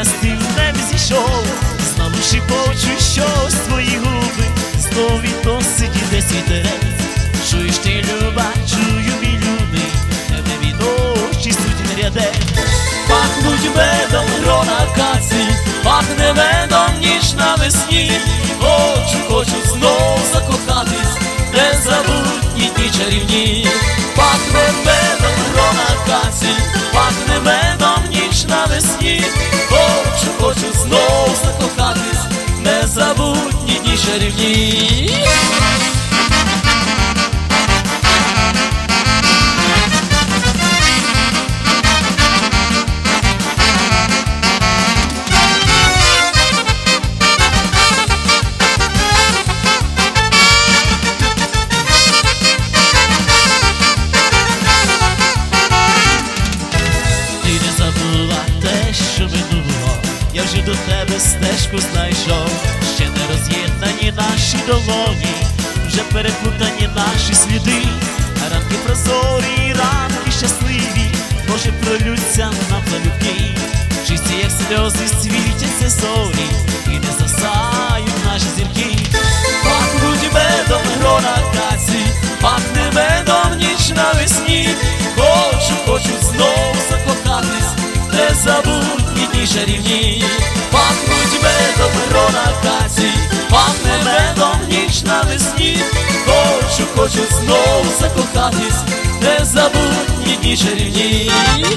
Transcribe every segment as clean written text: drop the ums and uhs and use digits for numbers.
сріблястий в небі зійшов, знову шепочу щось твої губи, знов відносить десь вітерець. Чуєш ти, люба, чую, мій любий, в небі ночі суть ряде. Пахнуть медом грона акацій, пахне медом ніч навесні. Хочу знов закохатись, де забутні дні чарівні. Пахне медом грона акацій, пахне медом ніч навесні. Хочу знов закохатись, незабутні дні чарівні. Я вже до тебе стежку знайшов, ще не роз'єднані наші долоні, вже переплутані наші сліди. Ранки прозорі, ранки щасливі, може пролються нам залюбки. Чисті, як сльози, світяться зорі, і не засають наші зірки. Пахнуть медом грона акацій, пахне медом ніч навесні. Хочу знов закохатись, незабутні дні чарівні. Пахнуть медом грона акацій, пахне медом ніч навесні. Хочу знов закохатись, незабутні дні чарівні.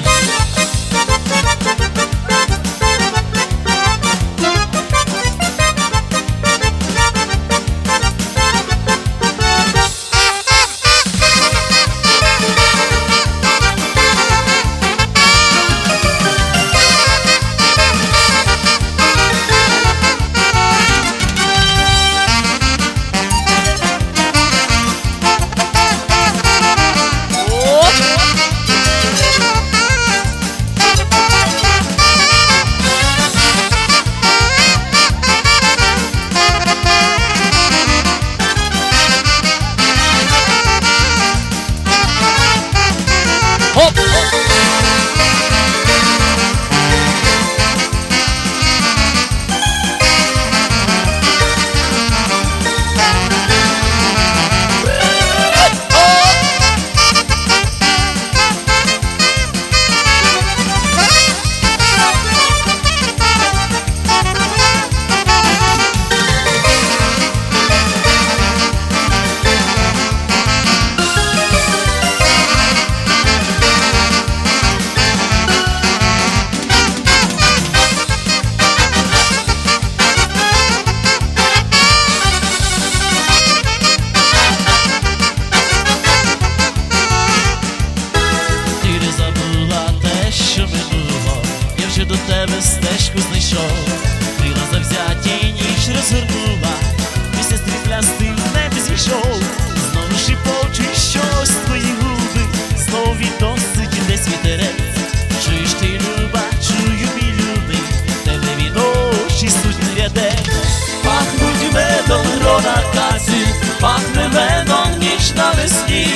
До тебе стежку знайшов, крила завзяті ніч розгорнула, місяць сріблястий в небі зійшов, знову шепочу щось твої губи, знов відносить десь вітерець. Чуєш ти, люба, чую, мій любий, темневі ночі суть ряде. Пахнуть медом грона акацій, пахне медом ніч навесні.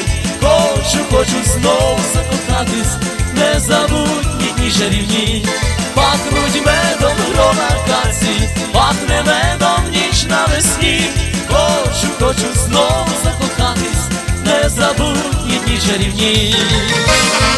Хочу знов закохатись, незабутні дні чарівні. Пахнуть медом грона акацій, пахне медом ніч навесні. Хочу знов закохатись, незабутні дні чарівні.